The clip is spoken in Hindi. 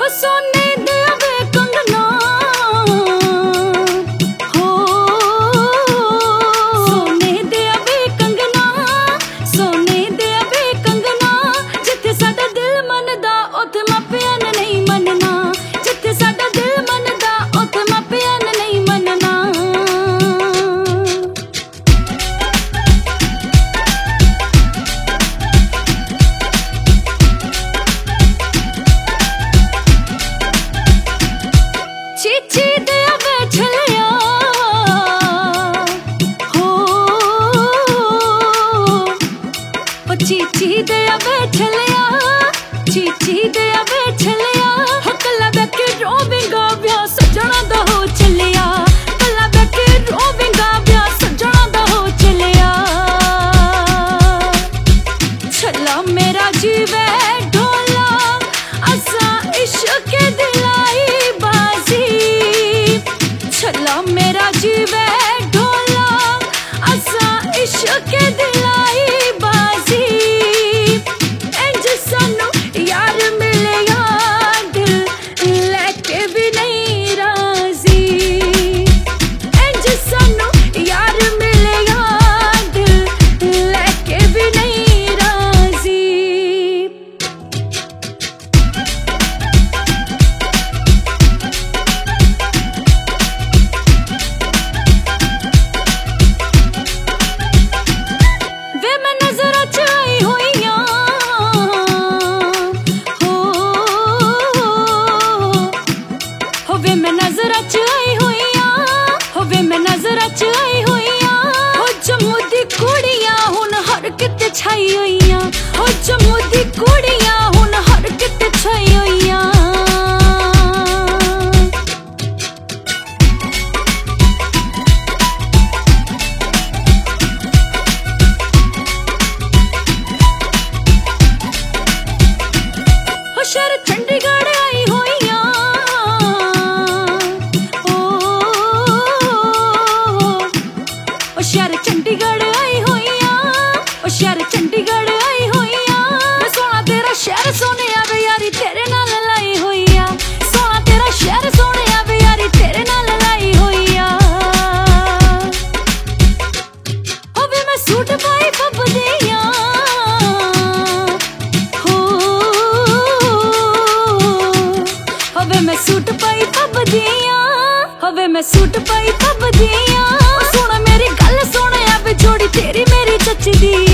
सोने दे वे कंगना हो, सोने दे वे कंगना, सोने दे वे कंगना। जिथे साडा दिल मनदा उथे मापियां ने नहीं मनना, जिथे साडा दिल मनदा उथे मापियां ने नहीं मनना। चीची दिया वे छलिया हो, चीची दिया वे छलिया, चीची दिया वे छलिया। कला बैके रोवेगा ब्याह सजना दा हो चलिया, कला बैके रोवेगा ब्याह सजना दा हो चलिया। छला मेरा जीवे ढोला असा इश्क दिलाई बाजी, छला मेरा जीवे ढोला असा इश्क दिलाई बाजी। इंज सानू यार मिले यार दिल लेके भी नहीं राजी, इंज सानू यार मिले यार दिल लेके भी नहीं राजी। वे मैं नजर आई हुईयां हो, वे मैं नजर आई हुईयां हो, वे मैं नजर आई हुईयां हो। जम्मू दी कुड़ियां हुन हर किते छाई हुईयां हो, जम्मू दी कुड़ियां हुन हर किते छाई हुईयां। शहर चंडीगढ़ आई हुईयां ओ शहर चंडीगढ़ आई हुईयां, ओ शहर चंडीगढ़ आई हुईयां। सोना तेरा शहर सोने वे यारी तेरे नाल लाई हुईया, सोना तेरा शहर सोने वे यारी तेरे नाल लाई हुईया। ओ वे मैं सूट पाई फबदियां होवे मैं सूट पाई फबदियां, होवे मैं सूट पाई फबदियां। सुन मेरी गल सुने अब जोड़ी तेरी मेरी चचदी।